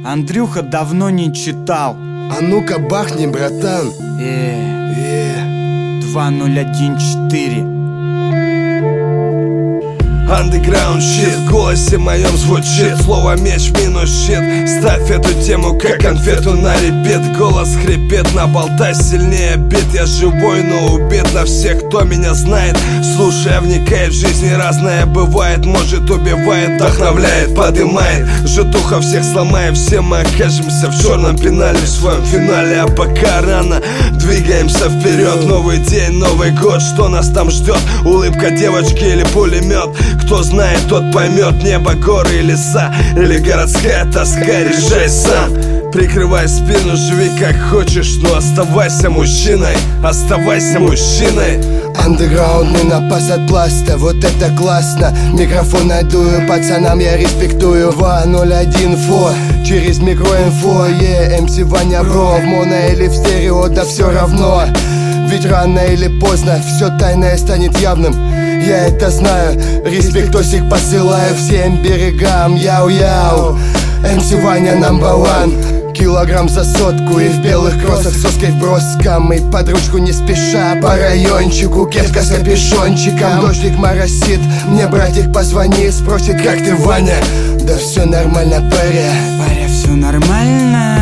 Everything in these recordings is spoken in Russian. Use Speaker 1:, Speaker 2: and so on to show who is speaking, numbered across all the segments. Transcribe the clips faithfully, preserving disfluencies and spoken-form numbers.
Speaker 1: Андрюха давно не читал.
Speaker 2: А ну-ка бахни, братан.
Speaker 1: Э,
Speaker 2: Э.
Speaker 1: два ноль один четыре.
Speaker 3: Underground shit, в голосе моем звучит слово меч минус щит. Ставь эту тему как конфету на репит. Голос хрипит, наболтай сильнее бит. Я живой, но убит на всех, кто меня знает. Слушая, вникает, в жизни разное бывает. Может убивает, вдохновляет, подымает. Житуха всех сломает, все мы окажемся в черном пенале, в своем финале. А пока рано, двигаемся вперед. Новый день, Новый год, что нас там ждет? Улыбка девочки или пулемет? Кто знает, тот поймет. Небо, горы и леса, или городская тоска, решай сам. Прикрывай спину, живи как хочешь, но оставайся мужчиной, оставайся мужчиной.
Speaker 2: Андеграундный напас от пласта, вот это классно. Микрофон надую, пацанам я респектую. Два ноль один фо, через микроинфо. Е, эм си Ваня бро, в моно или в стерео, да все равно. Ведь рано или поздно все тайное станет явным. Я это знаю, респектосик посылаю всем берегам. Яу-яу, эм си Ваня number one. Килограмм за сотку и в белых кроссах с соской вброском. И под ручку не спеша по райончику, кепка с капюшончиком. Дождик моросит, мне братик позвонит, спросит, как ты, Ваня? Да все нормально, паря.
Speaker 1: Паря, все нормально.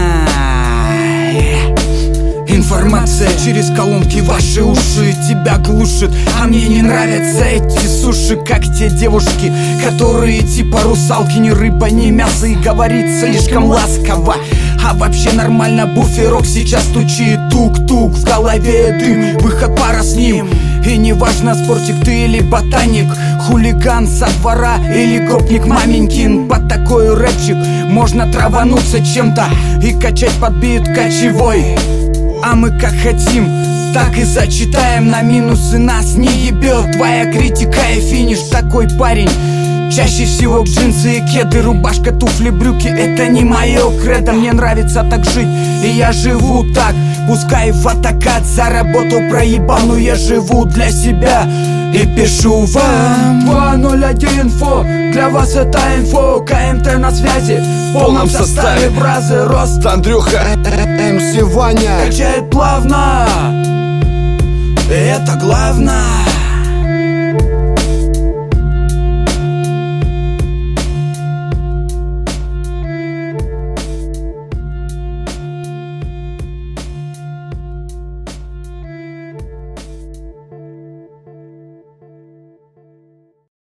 Speaker 1: Информация через колонки, ваши уши тебя глушит. А мне не нравятся эти суши, как те девушки, которые типа русалки, ни рыба, ни мясо, и говорит слишком ласково. А вообще нормально, буферок сейчас стучит, тук-тук, в голове дым, выход пара с ним. И неважно, спортик ты или ботаник, хулиган со двора или гопник маменькин. Под такой рэпчик можно травануться чем-то и качать под бит кочевой. А мы как хотим, так и зачитаем, на минусы нас не ебет твоя критика и финиш. Такой парень чаще всего джинсы и кеды, рубашка, туфли, брюки. Это не мое кредо, мне нравится так жить, и я живу так. Пускай в атакат за работу проебал, но я живу для себя и пишу вам. Два ноль один фо, для вас это инфо. ка эм тэ на связи, в полном составе, бразы, рост.
Speaker 3: Андрюха,
Speaker 2: эм си Ваня
Speaker 1: качает плавно, и это главное.